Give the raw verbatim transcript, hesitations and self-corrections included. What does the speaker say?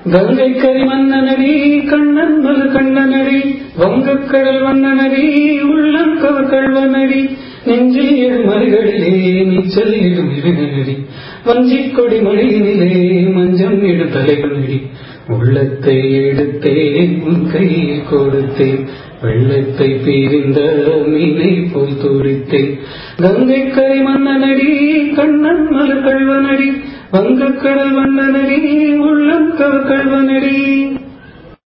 கங்கை கரி மன்னனடி கண்ணன் மலு கண்ணனடி வங்கக்கடல் வண்ணனடி உள்ளங்கவர் கல்வனடி நெஞ்சில் இடும் மலைகளிலே நீச்சல் இடும் இடுநடி வஞ்சிக் கொடி மொழியினிலே மஞ்சம் இடும் தலைவனடி உள்ளத்தை எடுத்தேன் உன் கையில் கொடுத்தேன் வெள்ளத்தை பீரிந்த மீனை போல் தூரித்தேன் கங்கை கரை மன்னனடி கண்ணன் மலர் கல்வனடி வங்கக்கடல் வண்ணனடி உள்ளம் கவர் கல்வனடி.